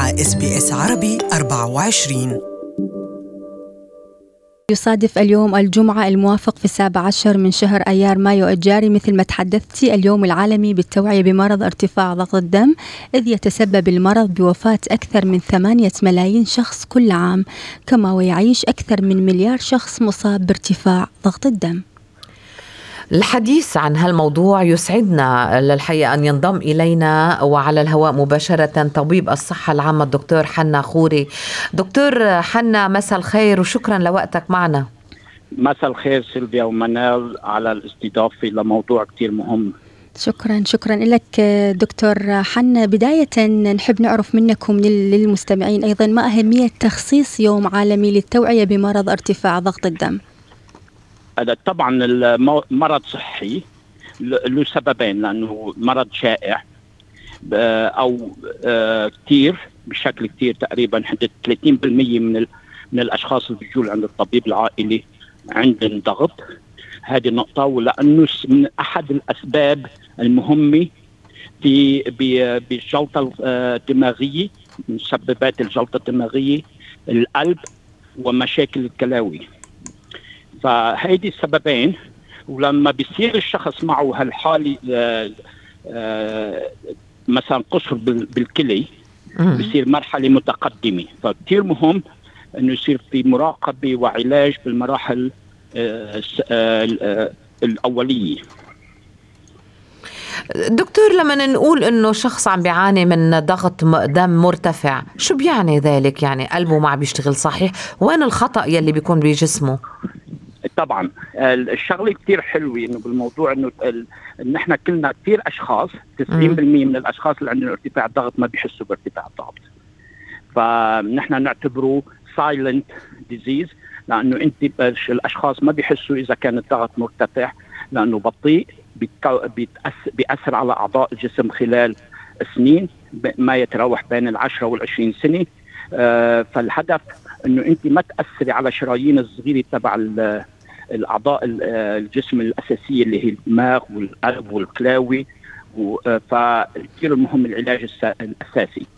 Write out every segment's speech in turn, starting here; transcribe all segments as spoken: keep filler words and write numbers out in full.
مع إس بي إس عربي أربعة وعشرين. يصادف اليوم الجمعة الموافق في السابع عشر من شهر أيار مايو الجاري مثل ما تحدثتي اليوم العالمي بالتوعية بمرض ارتفاع ضغط الدم، إذ يتسبب المرض بوفاة أكثر من ثمانية ملايين شخص كل عام، كما ويعيش أكثر من مليار شخص مصاب بارتفاع ضغط الدم. الحديث عن هالموضوع يسعدنا للحقيقة أن ينضم إلينا وعلى الهواء مباشرة طبيب الصحة العامة الدكتور حنا خوري. دكتور حنا، مساء الخير وشكرا لوقتك معنا. مساء الخير سيلفيا ومنال على الاستضافة لموضوع كتير مهم. شكرا شكرا لك دكتور حنا. بداية نحب نعرف منك ومن للمستمعين أيضا ما أهمية تخصيص يوم عالمي للتوعية بمرض ارتفاع ضغط الدم؟ طبعا المرض صحي له سببين، لأنه مرض شائع أو كتير بشكل كتير، تقريبا حدود ثلاثين بالمئة من من الأشخاص اللي بيجوا عند الطبيب العائلي عندهم ضغط. هذه نقطة، ولأنه من أحد الأسباب المهمة في بالجلطة الدماغية، مسببات الجلطة الدماغية القلب ومشاكل الكلاوي. فهيدي السببين، ولما بيصير الشخص معه هالحالة آآ آآ مثلا قصر بالكلي بيصير مرحلة متقدمة، فكتير مهم انه يصير في مراقبة وعلاج بالمراحل الأولية. دكتور، لما نقول انه شخص عم بيعاني من ضغط دم مرتفع، شو بيعني ذلك؟ يعني قلبه ما عم بيشتغل صحيح؟ وين الخطأ يلي بيكون بجسمه؟ طبعا الشغله كتير حلوه انه بالموضوع انه نحن كلنا كتير اشخاص، تسعين بالمئة من الاشخاص اللي عندهم ارتفاع ضغط ما بيحسوا بارتفاع الضغط، فنحن نعتبره سايلنت ديزيز، لانه انت الاشخاص ما بيحسوا اذا كان الضغط مرتفع، لانه بطيء بيأثر على اعضاء الجسم خلال سنين ما يتراوح بين العشرة والعشرين سنه. فالهدف انه انت ما تأثري على شرايين الصغيرة تبع الاعضاء الجسم الاساسيه اللي هي الدماغ والقلب والكلاوي، فكثير مهم العلاج الاساسي.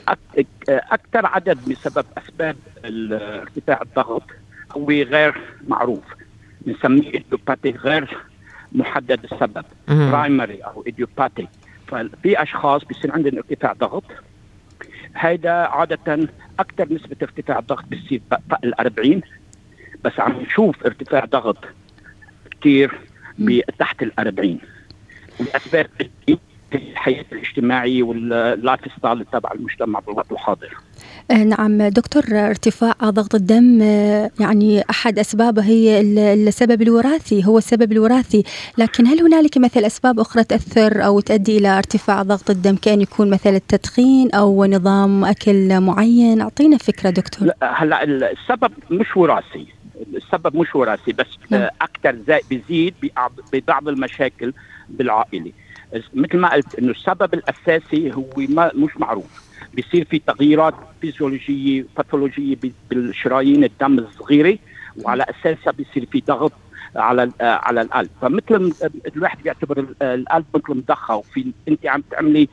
اكثر عدد بسبب اسباب ارتفاع الضغط هو غير معروف، بنسميه ايديوباثيك، غير محدد السبب، برايمري او ايديوباثيك. ففي اشخاص بيصير عندهم ارتفاع ضغط، هيدا عاده اكثر نسبه ارتفاع الضغط بتصير فوق الأربعين، بس عم نشوف ارتفاع ضغط كتير تحت الأربعين، والأسباب الحياة الاجتماعية واللايف ستايل تبع المجتمع بالوقت الحاضر. نعم دكتور، ارتفاع ضغط الدم يعني أحد أسبابه هي السبب الوراثي، هو السبب الوراثي، لكن هل هنالك مثل أسباب أخرى تأثر أو تؤدي إلى ارتفاع ضغط الدم، كأن يكون مثل التدخين أو نظام أكل معين؟ أعطينا فكرة دكتور. هلا السبب مش وراثي، السبب مش وراثي، بس نعم. أكثر بيزيد ببعض المشاكل بالعائلة. مثل ما قلت إنه السبب الأساسي هو ما مش معروف، بيصير في تغييرات فيزيولوجية باثولوجية بالشرايين الدم الصغيرة، وعلى أساسها بيصير في ضغط على على القلب. فمثل الواحد بيعتبر القلب مثل مضخة، وفي أنت عم تعملي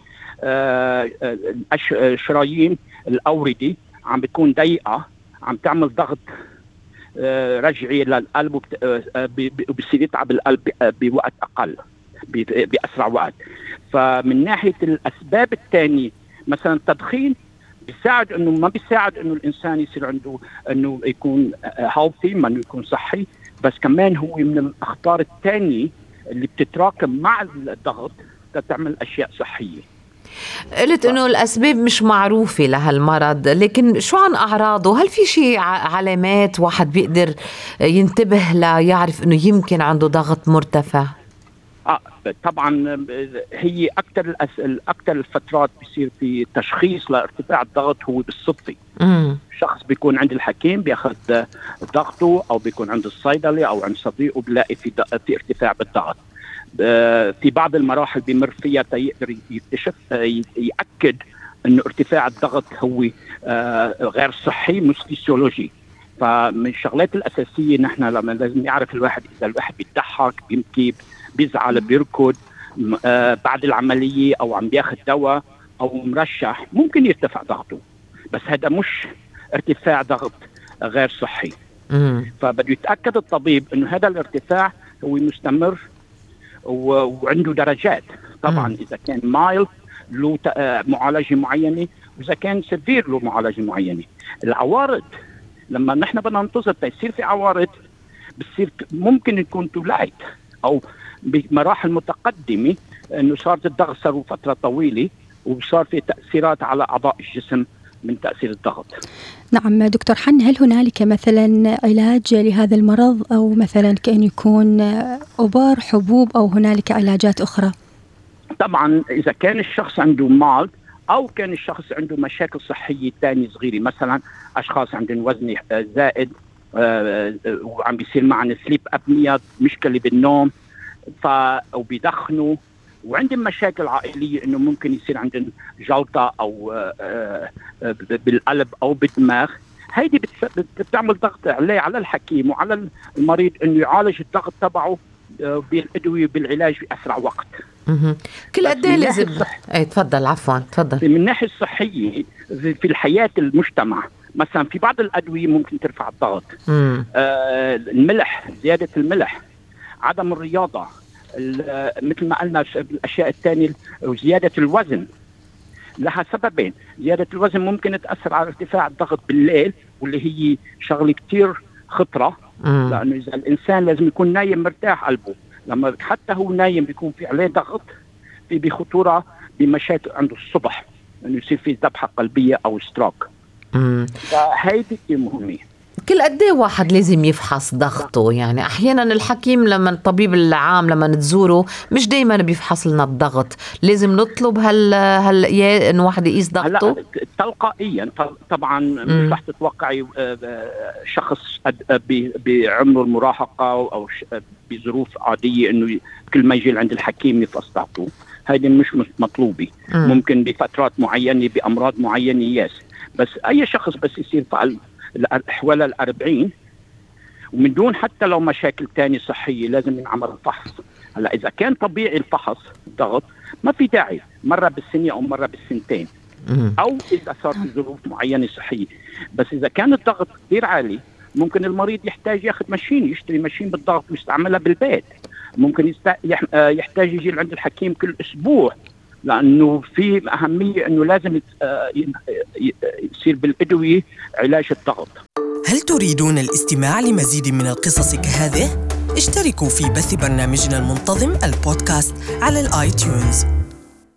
الشرايين الأوردة عم بتكون ضيقة، عم تعمل ضغط رجعي للقلب، وبيصير يتعب القلب بوقت أقل، بأسرع وقت. فمن ناحية الأسباب الثانية مثلا التدخين بيساعد، انه ما بيساعد انه الانسان يصير عنده انه يكون هيلثي، ما انه يكون صحي، بس كمان هو من الاخطار الثانية اللي بتتراكم مع الضغط تعمل اشياء صحية. قلت انه الاسباب مش معروفة لهالمرض، لكن شو عن اعراضه؟ هل في شيء علامات واحد بيقدر ينتبه ليعرف انه يمكن عنده ضغط مرتفع؟ آه طبعا هي اكثر اكثر الفترات بيصير في تشخيص لارتفاع الضغط هو بالصدفه. شخص بيكون عند الحكيم بياخذ ضغطه، او بيكون عند الصيدلي او عند صديقه بلاقي في في ارتفاع بالضغط. آه في بعض المراحل بيمر فيها تيقدر يكتشف آه ياكد انه ارتفاع الضغط هو آه غير صحي مش فيسيولوجي. فمن الشغلات الاساسيه نحن لما لازم يعرف الواحد اذا الواحد بيضحك، بيبكي، بيزعل، بيركض آه بعد العملية، أو عم بياخد دواء أو مرشح، ممكن يرتفع ضغطه. بس هذا مش ارتفاع ضغط غير صحي. مم. فبده يتأكد الطبيب انه هذا الارتفاع هو مستمر وعنده درجات. طبعا مم. اذا كان مايل له معالجه معينه، واذا كان سفير له معالجه معينه. العوارض لما نحن بدنا ننتظر يصير في عوارض، بتصير ممكن يكون تولايت او بمراحل متقدمه، انه صارت الضغط صار فتره طويله وصار في تاثيرات على اعضاء الجسم من تاثير الضغط. نعم دكتور حنا، هل هنالك مثلا علاج لهذا المرض، او مثلا كأن يكون ابار حبوب، او هنالك علاجات اخرى؟ طبعا اذا كان الشخص عنده مرض او كان الشخص عنده مشاكل صحيه ثانيه صغيره، مثلا اشخاص عندهم وزن زائد وعم بيصير معهم سليب ابنيا، مشكله بالنوم، ف او بيدخنوا، وعندهم مشاكل عائليه انه ممكن يصير عندهم جلطه او بالقلب او بالدماغ، هيدي بتعمل ضغط عليه على الحكيم وعلى المريض انه يعالج الضغط تبعه بالادويه بالعلاج باسرع وقت. مه. كل قد ايه لازم؟ اي تفضل. عفوا تفضل. من الناحيه الصحيه في الحياه المجتمع، مثلا في بعض الادويه ممكن ترفع الضغط. آه الملح، زياده الملح، عدم الرياضه، مثل ما قلنا الاشياء الثانيه، وزياده الوزن لها سببين. زياده الوزن ممكن تاثر على ارتفاع الضغط بالليل، واللي هي شغله كتير خطره، مم. لانه اذا الانسان لازم يكون نايم مرتاح قلبه، لما حتى هو نايم بيكون في عليه ضغط، في بخطوره بمشاكل عنده الصبح، انه يعني يصير في ذبحه قلبيه او ستروك. فهيدي كثير مهمه. كل قد ايه واحد لازم يفحص ضغطه؟ يعني احيانا الحكيم لما الطبيب العام لما نتزوره مش دايما بيفحص لنا الضغط، لازم نطلب هل هل انه واحد يقيس ضغطه تلقائيا. طبعا مش رح تتوقعي شخص بعمر المراهقه او بظروف عاديه انه كل ما يجي عند الحكيم يفحص ضغطه، هذه مش مطلوبه. مم. ممكن بفترات معينه بامراض معينه ياس، بس اي شخص بس يصير فعل حوالي الأربعين ومن دون حتى لو مشاكل تانية صحية لازم ينعمل الفحص. هلا إذا كان طبيعي الفحص الضغط ما في داعي مرة بالسنة أو مرة بالسنتين، أو إذا صار في ظروف معينة صحية. بس إذا كان الضغط كثير عالي ممكن المريض يحتاج ياخذ ماشين، يشتري ماشين بالضغط ويستعملها بالبيت. ممكن يحتاج يجي عند الحكيم كل أسبوع، لأنه في أهمية أنه لازم يصير بالأدوية علاج الضغط. هل تريدون الاستماع لمزيد من القصص كهذه؟ اشتركوا في بث برنامجنا المنتظم البودكاست على الآيتيونز.